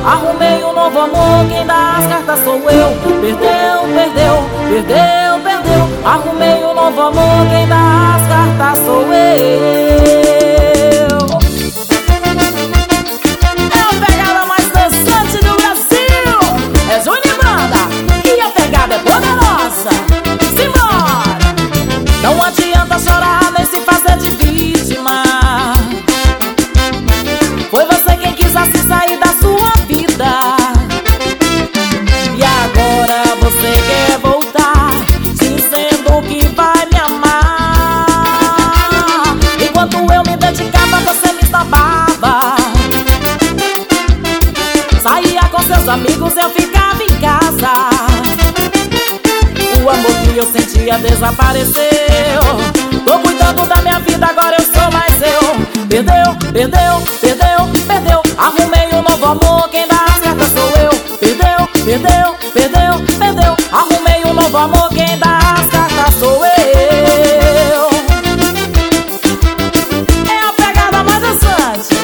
Arrumei um novo amor, quem dá as cartas sou eu. Perdeu, perdeu, perdeu, perdeu. Arrumei um novo amor, quem dá as cartas sou eu. É a pegada mais dançante do Brasil. É Júnior e Banda, e a pegada é poderosa. Simbora! Não adianta chorar nem se fazer de vítima. Foi você quem quis assim sair da sua vida. E agora você quer voltar, dizendo que vai me amar. Enquanto eu me dedicava, você me esnobava. Saía com seus amigos, eu ficava em casa. O amor que eu sentia desapareceu. Tô cuidando da minha vida, agora eu sou mais eu. Perdeu, perdeu, perdeu, perdeu. Arrumei um novo amor, quem dá as cartas sou eu. Perdeu, perdeu, perdeu, perdeu. Arrumei um novo amor, quem dá as cartas sou eu. É a pegada mais dançante.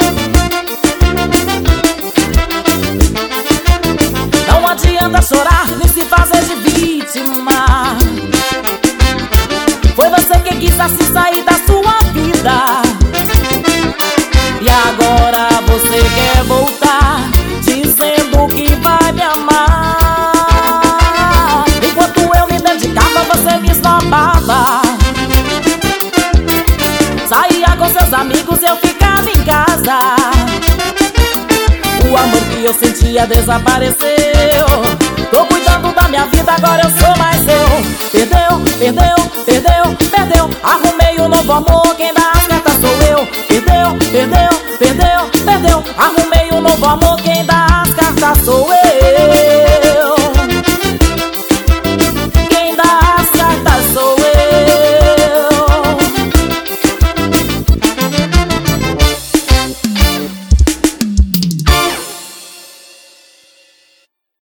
Não adianta chorar nem se fazer de vítima. Foi você quem quis assim sair da sua vida. E agora você quer voltar, dizendo que vai me amar. Enquanto eu me dedicava, você me esnobava. Saía com seus amigos, eu ficava em casa. O amor que eu sentia desapareceu. Tô cuidando da minha vida, agora eu sou mais eu. Perdeu, perdeu, perdeu, perdeu. Arrumei um novo amor, quem dá as cartas sou eu. Perdeu, perdeu, perdeu, perdeu. Arrumei um novo amor, quem dá